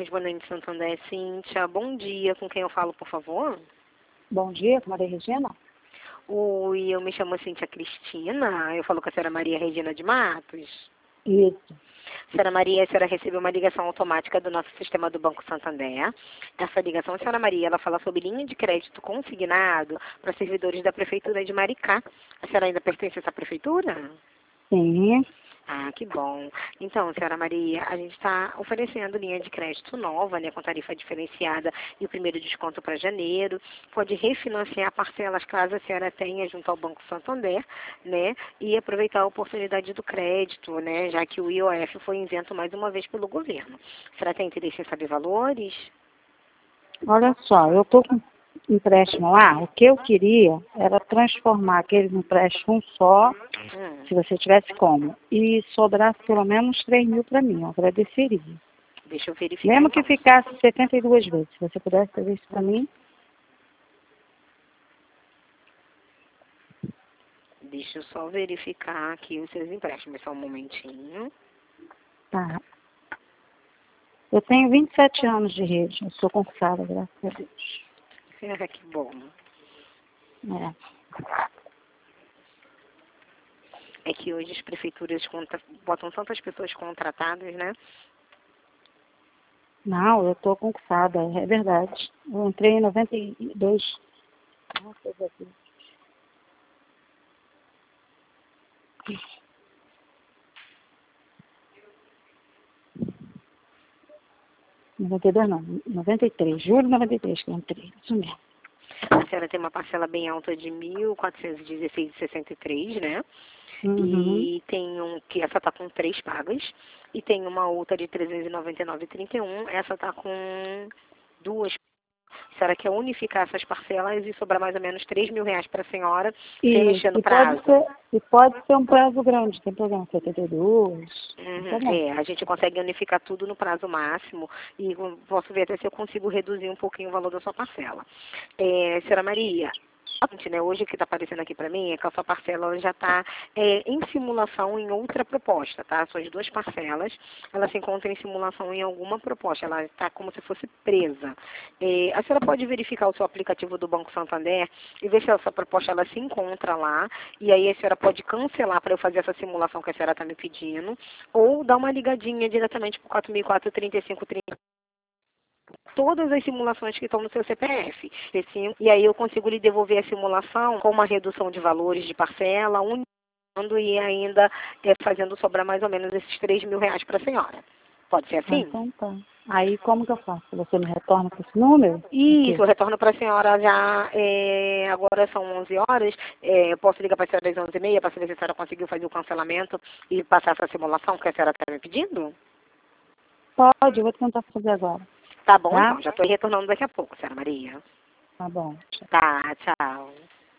correspondente Santander, Cíntia. Bom dia, com quem eu falo, por favor? Bom dia, Maria Regina. Oi, eu me chamo Cíntia Cristina, eu falo com a senhora Maria Regina de Matos. Isso. Senhora Maria, a senhora recebeu uma ligação automática do nosso sistema do Banco Santander. Essa ligação, senhora Maria, ela fala sobre linha de crédito consignado para servidores da Prefeitura de Maricá. A senhora ainda pertence a essa prefeitura? Sim. Ah, que bom. Então, senhora Maria, a gente está oferecendo linha de crédito nova, né, com tarifa diferenciada e o primeiro desconto para janeiro. Pode refinanciar parcelas caso a senhora tenha junto ao Banco Santander, né, e aproveitar a oportunidade do crédito, né, já que o IOF foi isento mais uma vez pelo governo. A senhora tem interesse em saber valores? Olha só, eu estou com empréstimo lá. O que eu queria era transformar aquele empréstimo só, se você tivesse como, e sobrasse pelo menos 3 mil para mim. Eu agradeceria. Deixa eu verificar. Mesmo que ficasse 72 vezes. Se você pudesse fazer isso para mim. Deixa eu só verificar aqui os seus empréstimos, só um momentinho. Tá. Eu tenho 27 anos de rede. Eu sou concursada, graças a Deus. Que bom. É. É que hoje as prefeituras botam tantas pessoas contratadas, né? Não, eu estou concursada, é verdade. Eu entrei em 92. Graças a Deus. Não, 93, julho de 93 que eu entrei, isso mesmo. A senhora tem uma parcela bem alta de R$ 1.416,63, né? Uhum. E tem que essa tá com 3 pagas. E tem uma outra de R$ 399,31. Essa tá com 2. A senhora quer unificar essas parcelas e sobrar mais ou menos R$ 3.000 para a senhora, sem mexer no prazo. Pode ser um prazo grande, tem problema, 72. A gente consegue unificar tudo no prazo máximo e posso ver até se eu consigo reduzir um pouquinho o valor da sua parcela. Senhora Maria, né, hoje o que está aparecendo aqui para mim é que a sua parcela ela já está em simulação em outra proposta, tá? Suas duas parcelas, ela se encontra em simulação em alguma proposta, ela está como se fosse presa. A senhora pode verificar o seu aplicativo do Banco Santander e ver se essa proposta ela se encontra lá, e aí a senhora pode cancelar para eu fazer essa simulação que a senhora está me pedindo, ou dar uma ligadinha diretamente para o 4004-3530. Todas as simulações que estão no seu CPF. E aí eu consigo lhe devolver a simulação com uma redução de valores de parcela, unindo e ainda fazendo sobrar mais ou menos esses R$ 3.000 para a senhora. Pode ser assim? Então tá. Aí como que eu faço? Você me retorna com esse número? Isso, eu retorno para a senhora já, agora são 11 horas, eu posso ligar para a senhora às 11h30 para saber se a senhora conseguiu fazer o cancelamento e passar essa simulação que a senhora está me pedindo? Pode, eu vou tentar fazer agora. Tá bom, Tá? então, já estou retornando daqui a pouco, senhora Maria. Tá bom. Tá, tchau.